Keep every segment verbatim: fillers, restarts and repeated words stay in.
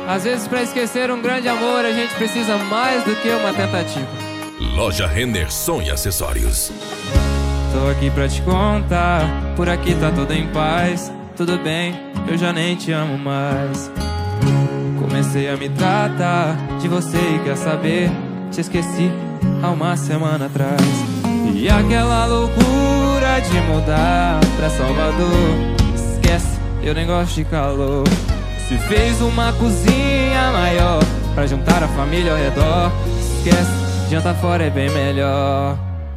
Às vezes pra esquecer um grande amor a gente precisa mais do que uma tentativa. Loja Renner Som e Acessórios. Tô aqui pra te contar, por aqui tá tudo em paz. Tudo bem, eu já nem te amo mais. Comecei a me tratar de você e quer saber, te esqueci há uma semana atrás. E aquela loucura de mudar pra Salvador, esquece, eu nem gosto de calor. Se fez uma cozinha maior pra juntar a família ao redor, esquece, janta fora é bem melhor.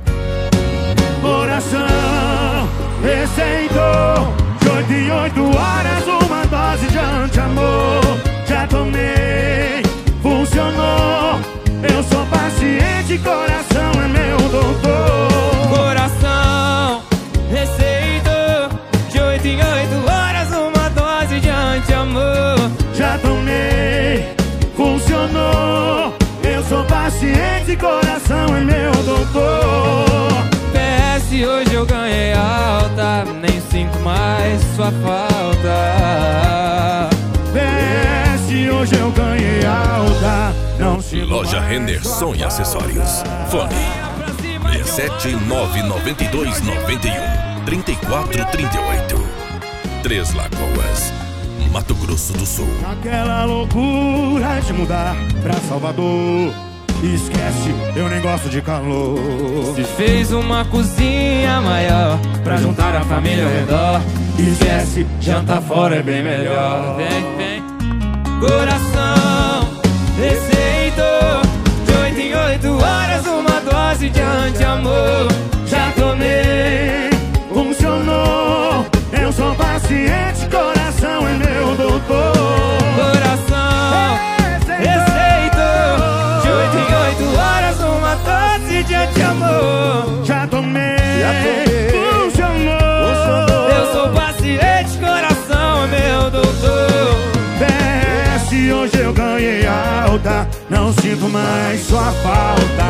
Coração receitou de oito em oito horas uma dose de anti-amor. Já tomei, funcionou. Eu sou paciente, coração é meu doutor. Coração receitou de oito em oito horas uma dose de anti-amor. Já tomei, funcionou. Eu sou paciente, coração é meu doutor. P S, hoje eu ganhei alta, nem sinto mais sua falta. P S, hoje eu ganhei alta, não sinto Loja mais Renner sua Som e Acessórios. Fone seis sete nove nove dois nove um três quatro três oito. Três Lagoas, Mato Grosso do Sul. Aquela loucura de mudar pra Salvador, esquece, eu nem gosto de calor. Se fez uma cozinha maior pra juntar a família ao redor, esquece, janta fora é bem melhor. Vem, vem. Coração receitou de oito em oito horas uma dose de anti-amor. Já tomei, funcionou. Eu sou paciente, coração é meu doutor. Coração receitou de oito em oito horas uma dose de anti-amor. Já tomei, funcionou. Eu sou paciente, coração é meu doutor. P S, hoje eu ganhei alta, não sinto mais sua falta.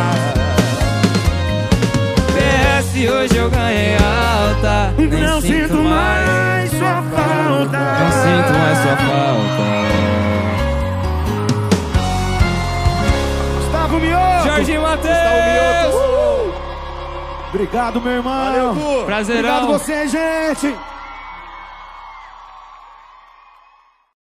P S, hoje eu ganhei alta, nem Não sinto, sinto mais. mais sua falta. Não sinto mais sua falta. Gustavo Mioto. Jorge Matheus. Obrigado, meu irmão. Prazerão. Obrigado você, gente.